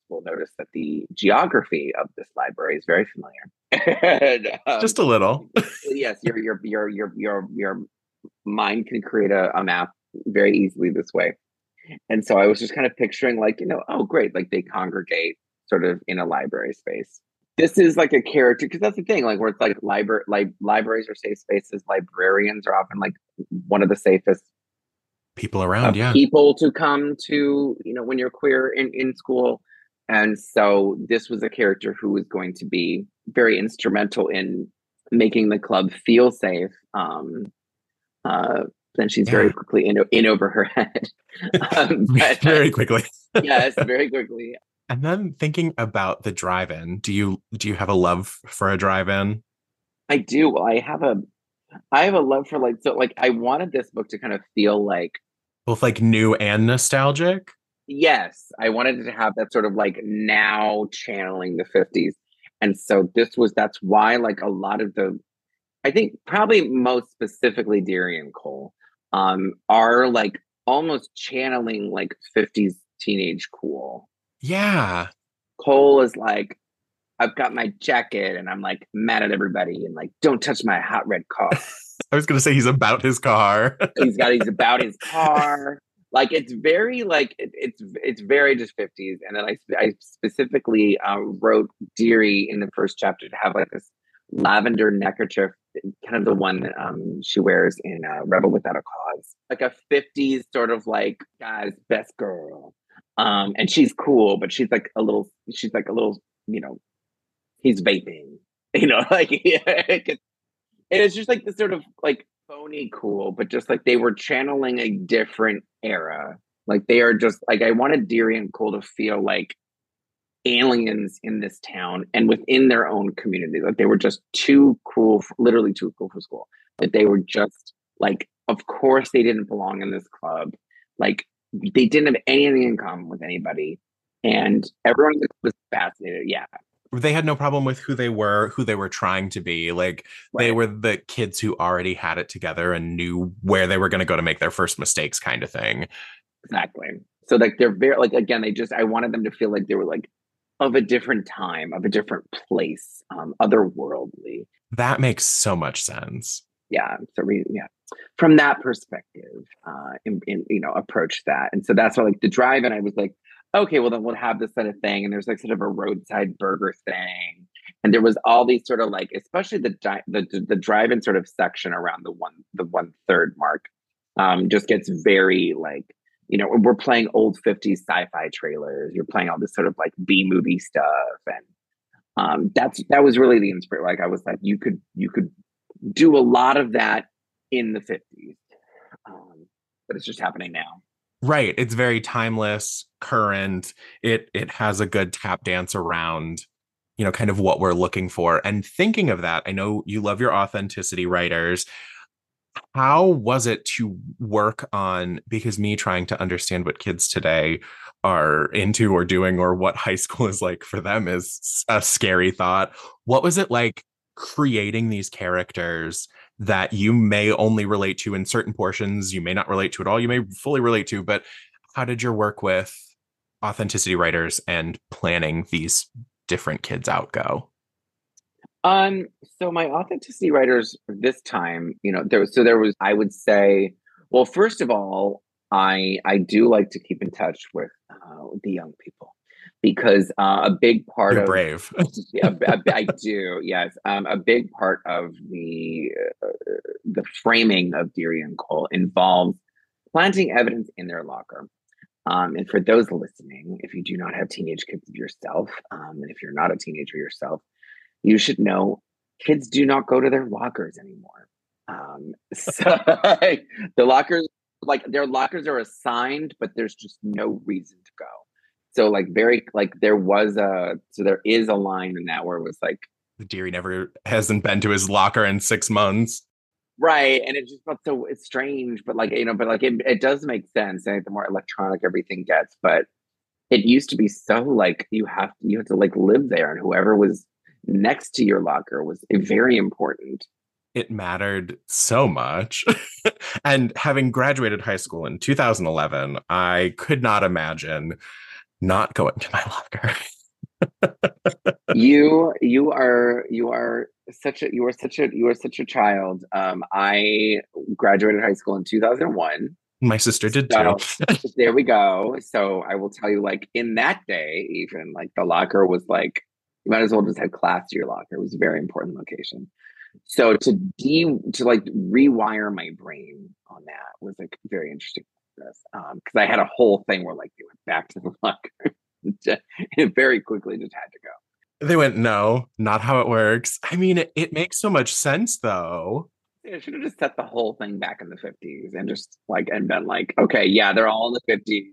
will notice that the geography of this library is very familiar. and, um, Just a little. yes, your your your your your your mind can create a, a map very easily this way. And so I was just kind of picturing like, you know, oh great, like they congregate sort of in a library space. This is like a character, because that's the thing, like where it's like library like libraries are safe spaces. Librarians are often like one of the safest people around, uh, yeah. people to come to, you know, when you're queer in, in school. And so this was a character who was going to be very instrumental in making the club feel safe. Um, uh, then she's yeah. very quickly in, in over her head. um, but, very quickly. yes, very quickly. And then thinking about the drive-in, do you do you have a love for a drive-in? I do. I have a I have a love for like so like I wanted this book to kind of feel like both like new and nostalgic. Yes, I wanted it to have that sort of like now channeling the fifties. And so this was that's why like a lot of the I think probably most specifically Deary and Cole um are like almost channeling like fifties teenage cool. Yeah. Cole is like, I've got my jacket and I'm like mad at everybody and like, don't touch my hot red car. I was going to say he's about his car. he's got, he's about his car. Like, it's very like, it, it's, it's very just fifties. And then I, I specifically uh, wrote Deary in the first chapter to have like this lavender neckerchief, kind of the one that um, she wears in uh, Rebel Without a Cause. Like a fifties sort of like, guy's best girl. Um, and she's cool, but she's like a little, she's like a little, you know, he's vaping, you know, like, and it's just like this sort of like phony cool, but just like they were channeling a different era. Like they are just like, I wanted Deary and Cole to feel like aliens in this town and within their own community. Like they were just too cool, for, literally too cool for school. That they were just like, of course they didn't belong in this club. Like, they didn't have anything in common with anybody, and everyone was fascinated. Yeah, they had no problem with who they were, who they were trying to be. Like right. They were the kids who already had it together and knew where they were going to go to make their first mistakes, kind of thing. Exactly. So like they're very like again, they just I wanted them to feel like they were like of a different time, of a different place, um, otherworldly. That makes so much sense. Yeah. So we yeah. From that perspective, uh, in, in, you know, approach that. And so that's why like the drive-in, I was like, okay, well then we'll have this sort of thing. And there's like sort of a roadside burger thing. And there was all these sort of like, especially the di- the, the drive-in sort of section around the one, the one third mark um, just gets very like, you know, we're playing old fifties sci-fi trailers. You're playing all this sort of like B-movie stuff. And um, that's, that was really the inspiration. Like I was like, you could, you could do a lot of that in the fifties, um, but it's just happening now. Right. It's very timeless, current. It it has a good tap dance around, you know, kind of what we're looking for. And thinking of that, I know you love your authenticity writers. How was it to work on, because me trying to understand what kids today are into or doing or what high school is like for them is a scary thought. What was it like creating these characters that you may only relate to in certain portions, you may not relate to at all, you may fully relate to, but how did your work with authenticity writers and planning these different kids out go? Um, so my authenticity writers this time, you know, there was, so there was, I would say, well, first of all, I, I do like to keep in touch with uh, the young people. Because uh, a big part You're of brave. yeah, I do, yes. Um, a big part of the uh, the framing of Deary and Cole involves planting evidence in their locker. Um, and for those listening, if you do not have teenage kids yourself, um, and if you're not a teenager yourself, you should know kids do not go to their lockers anymore. Um, so the lockers, like their lockers, are assigned, but there's just no reason to go. So like very like there was a so there is a line in that where it was like Deary never hasn't been to his locker in six months. Right. And it just felt so it's strange, but like, you know, but like it, it does make sense. And the more electronic everything gets, but it used to be so like you have you have to like live there, and whoever was next to your locker was very important. It mattered so much. And having graduated high school in two thousand eleven, I could not imagine not going to my locker. you you are you are such a you are such a you are such a child. Um, I graduated high school in two thousand one. My sister did So too. there we go. So I will tell you, like in that day, even like the locker was like you might as well just have class to your locker. It was a very important location. So to de to like rewire my brain on that was like very interesting. Um, because I had a whole thing where like they went back to the locker. It very quickly just had to go. They went, no, not how it works. I mean, it, it makes so much sense though. I should have just set the whole thing back in the fifties and just like and been like, okay, yeah, they're all in the fifties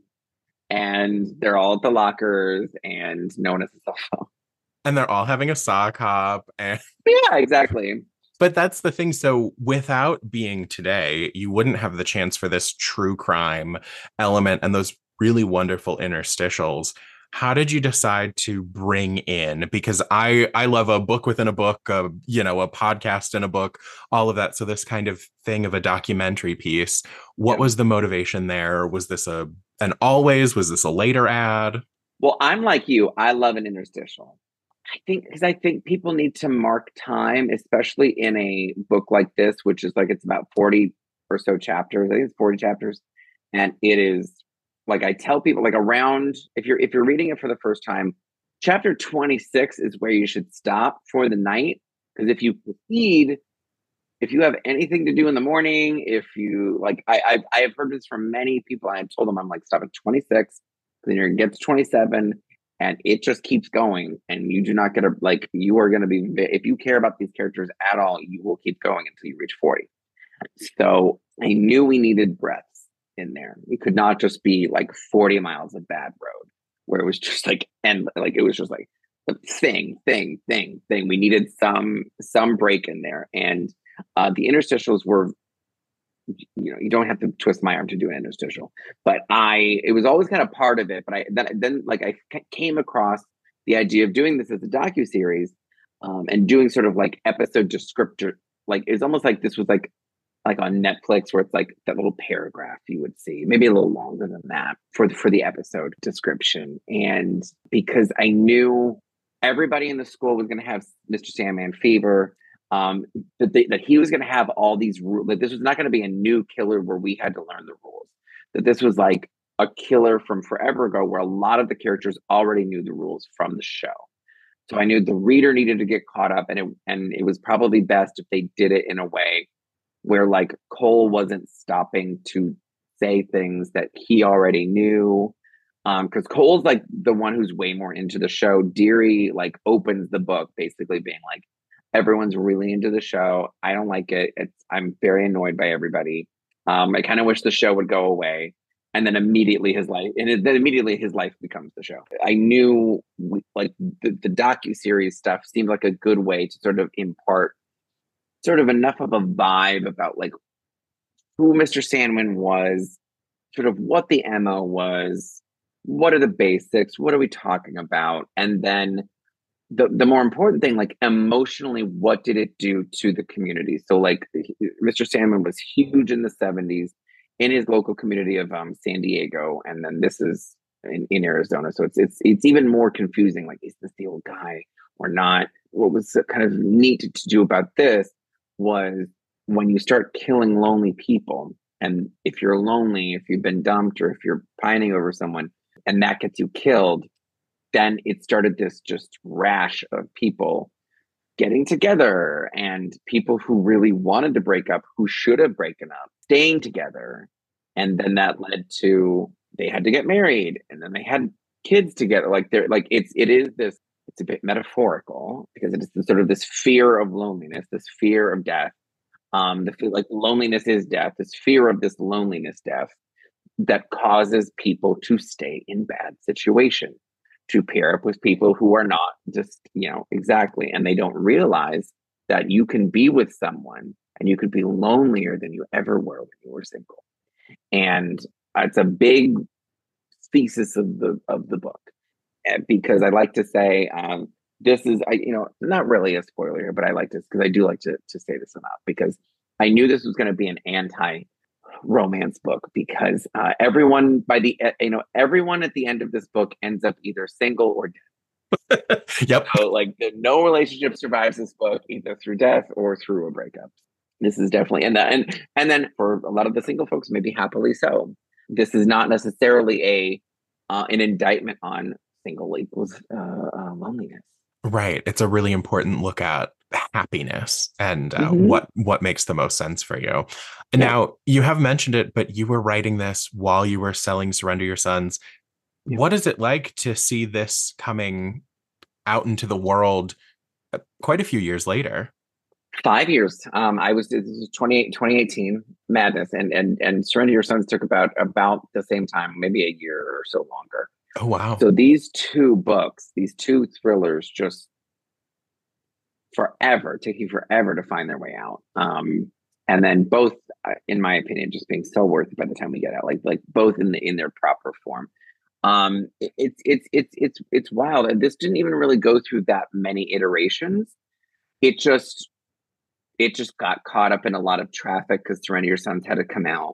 and they're all at the lockers and no one has a cell phone. And they're all having a sock hop. And yeah, exactly. But that's the thing. So without being today, you wouldn't have the chance for this true crime element and those really wonderful interstitials. How did you decide to bring in? Because I I love a book within a book, uh, you know, a podcast in a book, all of that. So this kind of thing of a documentary piece. What Yep. was the motivation there? Was this a an always? Was this a later ad? Well, I'm like you. I love an interstitial. I think because I think people need to mark time, especially in a book like this, which is like it's about forty or so chapters. I think it's forty chapters, and it is like I tell people like around if you're if you're reading it for the first time, chapter twenty-six is where you should stop for the night because if you proceed, if you have anything to do in the morning, if you like, I I've, I have heard this from many people. I've told them I'm like stop at twenty-six, then you're gonna get to twenty-seven. And it just keeps going, and you do not get a like. You are going to be if you care about these characters at all, you will keep going until you reach forty. So I knew we needed breaths in there. We could not just be like forty miles of bad road, where it was just like and like it was just like thing, thing, thing, thing. We needed some some break in there, and uh, the interstitials were. You know, you don't have to twist my arm to do an interstitial, but I, it was always kind of part of it. But I then, then like I came across the idea of doing this as a docuseries um, and doing sort of like episode descriptor. Like it's almost like this was like, like on Netflix where it's like that little paragraph you would see, maybe a little longer than that for the, for the episode description. And because I knew everybody in the school was going to have Mister Sandman fever. Um, that they, that he was going to have all these rules. That this was not going to be a new killer where we had to learn the rules. That this was like a killer from forever ago, where a lot of the characters already knew the rules from the show. So I knew the reader needed to get caught up, and it and it was probably best if they did it in a way where like Cole wasn't stopping to say things that he already knew. Um, because Cole's like the one who's way more into the show. Deary like opens the book basically being like, everyone's really into the show. I don't like it. It's I'm very annoyed by everybody. Um, I kind of wish the show would go away. And then immediately his life, and then immediately his life becomes the show. I knew we, like the, the docuseries stuff seemed like a good way to sort of impart sort of enough of a vibe about like who Mister Sandman was, sort of what the M O was, what are the basics, what are we talking about, and then the the more important thing, like emotionally, what did it do to the community? So like Mister Sandman was huge in the seventies in his local community of um, San Diego. And then this is in, in Arizona. So it's, it's, it's even more confusing. Like, is this the old guy or not? What was kind of neat to do about this was when you start killing lonely people, and if you're lonely, if you've been dumped or if you're pining over someone and that gets you killed, then it started this just rash of people getting together and people who really wanted to break up, who should have broken up, staying together. And then that led to, they had to get married and then they had kids together. Like they're like, it's, it is this, it's a bit metaphorical because it is sort of this fear of loneliness, this fear of death. Um, the feel like loneliness is death, this fear of this loneliness death that causes people to stay in bad situations, to pair up with people who are not just, you know, exactly. And they don't realize that you can be with someone and you could be lonelier than you ever were when you were single. And it's a big thesis of the, of the book, because I like to say, um, this is, I, you know, not really a spoiler here, but I like this because I do like to, to say this enough because I knew this was going to be an anti romance book because uh, everyone by the you know everyone at the end of this book ends up either single or dead. Yep. So like the, no relationship survives this book either through death or through a breakup. This is definitely and that and and then for a lot of the single folks, maybe happily so. This is not necessarily a uh, an indictment on single equals uh, uh, loneliness. Right. It's a really important look at happiness and uh, Mm-hmm. what what makes the most sense for you. Yeah. Now, you have mentioned it, but you were writing this while you were selling Surrender Your Sons. Yeah. What is it like to see this coming out into the world quite a few years later? Five years. Um, I was, this was twenty eighteen madness, and and and Surrender Your Sons took about about the same time, maybe a year or so longer. Oh, wow. So these two books, these two thrillers, just forever, taking forever to find their way out. Um, and then both, uh, in my opinion, just being so worth it by the time we get out, like like both in the in their proper form. Um, it, it's it's it's it's it's wild, and this didn't even really go through that many iterations. It just it just got caught up in a lot of traffic because Surrender Your Sons had to come out.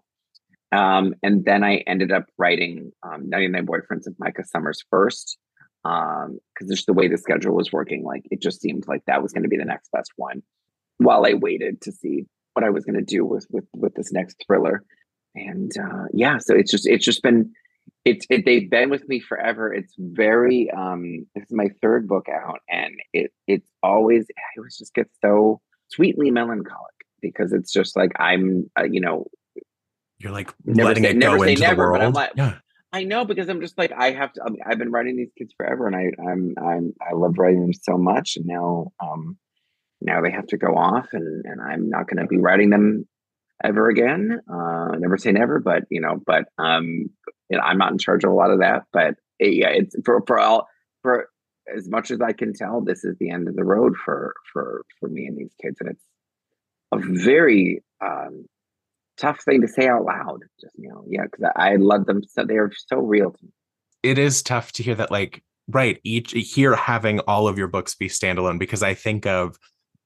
Um, and then I ended up writing um, ninety-nine Boyfriends of Micah Summers first, because um, just the way the schedule was working, like it just seemed like that was going to be the next best one. While I waited to see what I was going to do with with with this next thriller, and uh, yeah, so it's just it's just been it's it, they've been with me forever. It's very um, this is my third book out, and it it's always it was just gets so sweetly melancholic because it's just like I'm uh, you know. You're like Never letting say, it never go say into never, the world. but I'm like, yeah. I know because I'm just like I have to. I mean, I've been writing these kids forever, and I I'm I'm I love writing them so much, and now um now they have to go off, and and I'm not going to be writing them ever again. Uh, never say never, but you know, but um, you know, I'm not in charge of a lot of that. But it, yeah, it's for for all for as much as I can tell, this is the end of the road for for for me and these kids, and it's a very um. tough thing to say out loud, just you know, yeah, because I, I love them so they're so real to me. It is tough to hear that, like, right, each here having all of your books be standalone, because I think of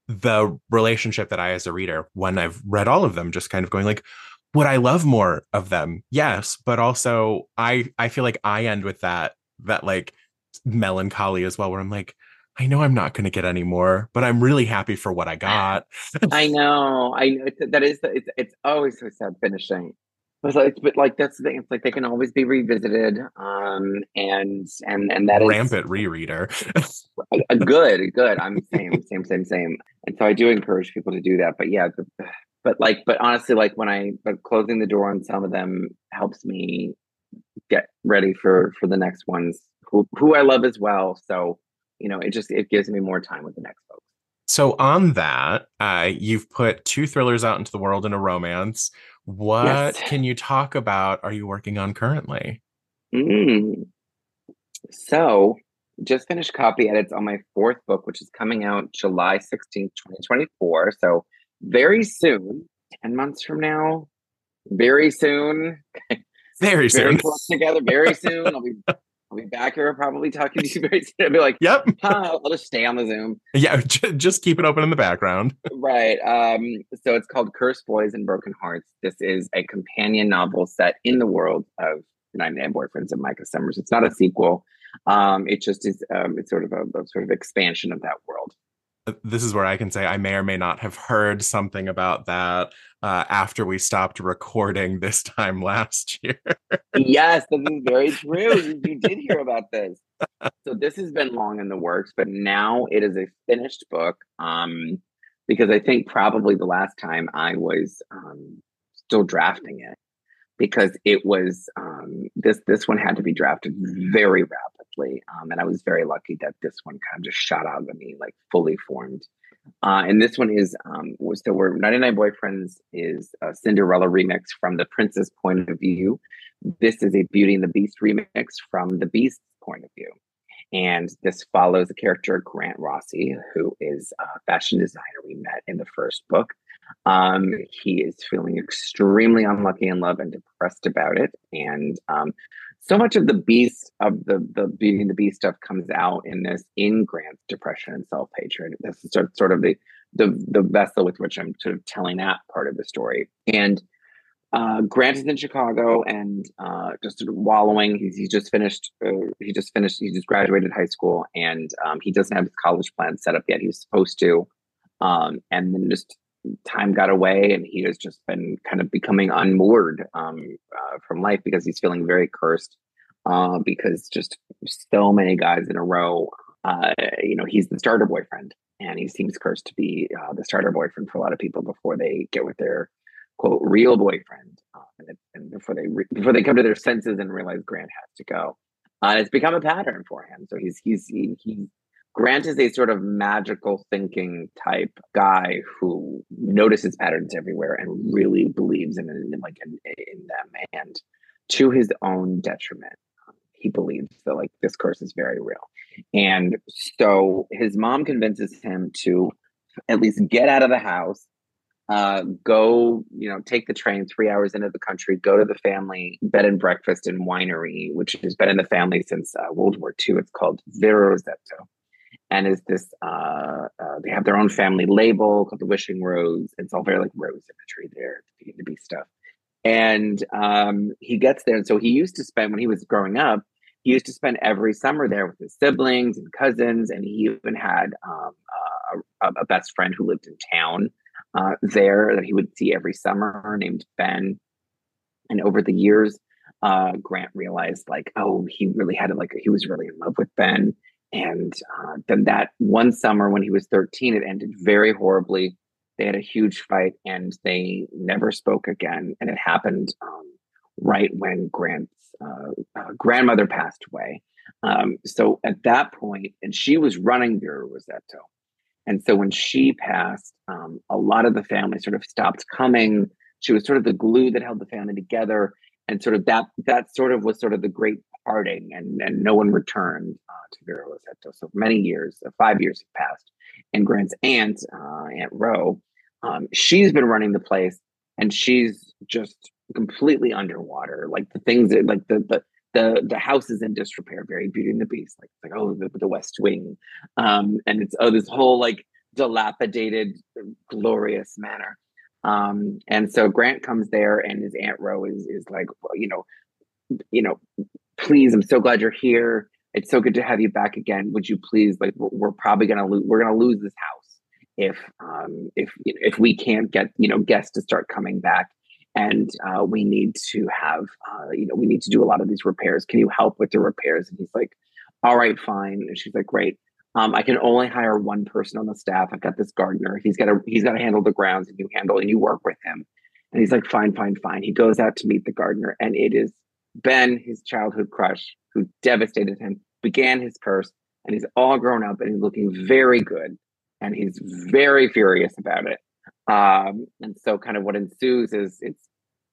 the relationship that I, as a reader, when I've read all of them, just kind of going like, would I love more of them? Yes, but also I I feel like I end with that that like melancholy as well, where I'm like, I know I'm not going to get any more, but I'm really happy for what I got. I know, I know it's, that is it's it's always so sad finishing. But like, but like that's the thing. It's like they can always be revisited, um, and and and that Rampant is rereader. a, a good, good. I'm same, same, same, same. And so I do encourage people to do that. But yeah, the, but like, but honestly, like when I but closing the door on some of them helps me get ready for for the next ones, who who I love as well. So you know, it just it gives me more time with the next folks. So on that, uh, you've put two thrillers out into the world in a romance. What Yes. can you talk about? Are you working on currently? Mm. So just finished copy edits on my fourth book, which is coming out July sixteenth, twenty twenty-four. So very soon, ten months from now, very soon, Very soon. very close together, very soon. I'll be I'll be back here probably talking to you very soon. I'll be like, Yep. huh, I'll just stay on the Zoom. Yeah, j- just keep it open in the background. Right. Um, so it's called Cursed Boys and Broken Hearts. This is a companion novel set in the world of ninety-nine Boyfriends of Micah Summers. It's not a sequel. Um, it just is um, it's sort of a, a sort of expansion of that world. This is where I can say I may or may not have heard something about that uh, after we stopped recording this time last year. Yes, this is very true. You, you did hear about this. So this has been long in the works, but now it is a finished book. Um, because I think probably the last time I was um, still drafting it, because it was um, this this one had to be drafted very rapidly, um, and I was very lucky that this one kind of just shot out of me like fully formed. Uh, and this one is um, so we're ninety-nine Boyfriends is a Cinderella remix from the Prince's point of view. This is a Beauty and the Beast remix from the Beast's point of view. And this follows the character Grant Rossi, who is a fashion designer we met in the first book. Um, he is feeling extremely unlucky in love and depressed about it. And um, so much of the beast of the, the Beauty and the Beast stuff comes out in this, in Grant's depression and self-hatred. This is sort, sort of the, the, the vessel with which I'm sort of telling that part of the story. And uh, Grant is in Chicago and uh, just sort of wallowing. He's he just finished. Uh, he just finished. He just graduated high school, and um, he doesn't have his college plan set up yet. He was supposed to, um, and then just time got away, and he has just been kind of becoming unmoored um, uh, from life because he's feeling very cursed. Uh, because just so many guys in a row. Uh, you know, he's the starter boyfriend, and he seems cursed to be uh, the starter boyfriend for a lot of people before they get with their quote real boyfriend, uh, and, and before they re- before they come to their senses and realize Grant has to go. Uh, and it's become a pattern for him. So he's he's he, he Grant is a sort of magical thinking type guy who notices patterns everywhere and really believes in, in like in, in them, and to his own detriment. He believes that like this curse is very real. And so his mom convinces him to at least get out of the house, uh, go, you know, take the train three hours into the country, go to the family bed and breakfast and winery, which has been in the family since uh, World War Two. It's called Vero Rosetto. And is this, uh, uh, they have their own family label called the Wishing Rose. It's all very like rose imagery there, the to be stuff. And um, he gets there. And so he used to spend, when he was growing up, he used to spend every summer there with his siblings and cousins. And he even had um, a, a best friend who lived in town uh, there that he would see every summer named Ben. And over the years, uh, Grant realized like, oh, he really had it, like he was really in love with Ben. And uh, then that one summer when he was thirteen, it ended very horribly. They had a huge fight and they never spoke again. And it happened um, right when Grant's uh, uh, grandmother passed away. Um, so at that point, and she was running Vero Rosetto. And so when she passed, um, a lot of the family sort of stopped coming. She was sort of the glue that held the family together. And sort of that, that sort of was sort of the great parting, and, and no one returned uh, to Vero Rosetto. So many years, uh, five years have passed. And Grant's aunt, uh, Aunt Ro, um, she's been running the place, and she's just completely underwater. Like the things that, like the the the the house is in disrepair, very Beauty and the Beast. Like like oh, the, the West Wing, um, and it's oh this whole like dilapidated, glorious manor. Um, and so Grant comes there, and his Aunt Ro is is like, well, you know, you know, please, I'm so glad you're here. It's so good to have you back again. Would you please, like, we're, we're probably gonna lose. We're gonna lose this house if um if if we can't get you know guests to start coming back, and uh, we need to have uh, you know we need to do a lot of these repairs. Can you help with the repairs? And he's like, all right, fine. And she's like, great. Um, I can only hire one person on the staff. I've got this gardener. He's got to he's got to handle the grounds, and you handle and you work with him. And he's like, fine, fine, fine. He goes out to meet the gardener, and it is Ben, his childhood crush, who devastated him, began his curse, and he's all grown up and he's looking very good, and he's very furious about it. Um, and so kind of what ensues is it's,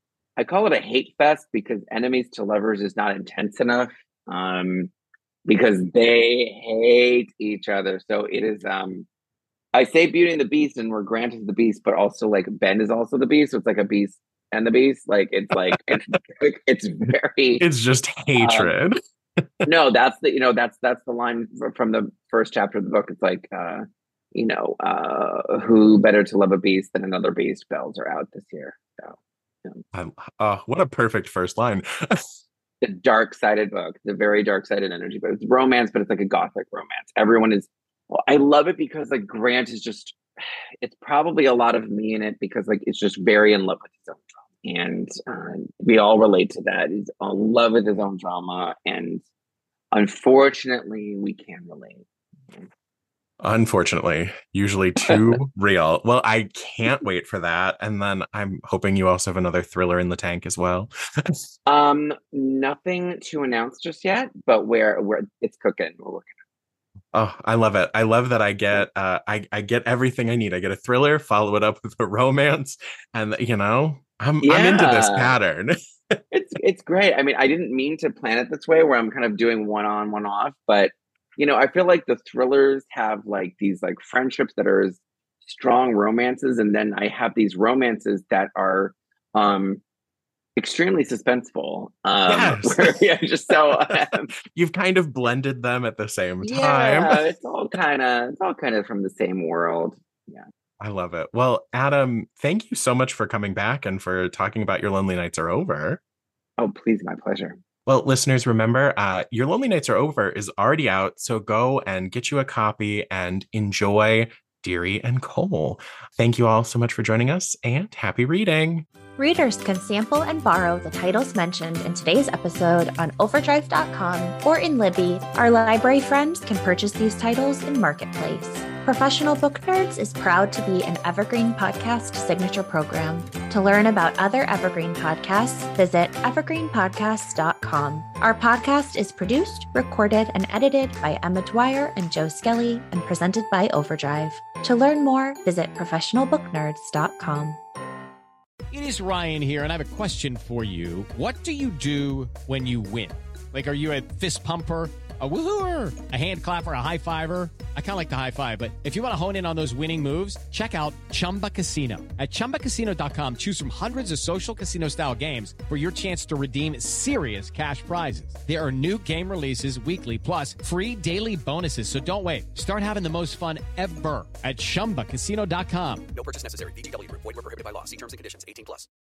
I call it a hate fest because enemies to lovers is not intense enough. Um, because they hate each other. So it is, um, I say Beauty and the Beast, and where Grant is the Beast, but also like Ben is also the Beast. So it's like a Beast and the Beast. Like it's like, it's, it's very, it's just hatred. Um, no, that's the, you know, that's, that's the line from the first chapter of the book. It's like, uh, you know, uh, who better to love a beast than another beast? Bells are out this year. So, yeah. I, uh, what a perfect first line. The dark-sided book, the very dark-sided energy book. It's romance, but it's like a gothic romance. Everyone is, well, I love it because like Grant is just, it's probably a lot of me in it because like it's just very in love with his own drama. And uh, we all relate to that. He's in love with his own drama. And unfortunately, we can relate. Unfortunately, usually too real. Well, I can't wait for that. And then I'm hoping you also have another thriller in the tank as well. um, nothing to announce just yet, but where where it's cooking. We're working. Oh, I love it. I love that I get uh I, I get everything I need. I get a thriller, follow it up with a romance, and you know, I'm yeah. I'm into this pattern. it's it's great. I mean, I didn't mean to plan it this way where I'm kind of doing one on, one off, but you know, I feel like the thrillers have like these like friendships that are as strong romances, and then I have these romances that are um extremely suspenseful. Um yes. where, yeah, just so um, you've kind of blended them at the same time. Yeah, it's all kind of it's all kind of from the same world. Yeah. I love it. Well, Adam, thank you so much for coming back and for talking about Your Lonely Nights Are Over. Oh, please, my pleasure. Well, listeners, remember, uh, Your Lonely Nights Are Over is already out, so go and get you a copy and enjoy Deary and Cole. Thank you all so much for joining us, and happy reading. Readers can sample and borrow the titles mentioned in today's episode on overdrive dot com or in Libby. Our library friends can purchase these titles in Marketplace. Professional Book Nerds is proud to be an Evergreen Podcast signature program. To learn about other Evergreen podcasts, visit evergreen podcasts dot com. Our podcast is produced, recorded, and edited by Emma Dwyer and Joe Skelly and presented by Overdrive. To learn more, visit professional book nerds dot com. It is Ryan here, and I have a question for you. What do you do when you win? Like, are you a fist pumper, a woo-hooer, a hand clapper, a high fiver? I kind of like the high five, but if you want to hone in on those winning moves, check out Chumba Casino. At chumba casino dot com, choose from hundreds of social casino-style games for your chance to redeem serious cash prizes. There are new game releases weekly, plus free daily bonuses. So don't wait. Start having the most fun ever at chumba casino dot com. No purchase necessary. V G W. Void where prohibited by law. See terms and conditions. eighteen plus.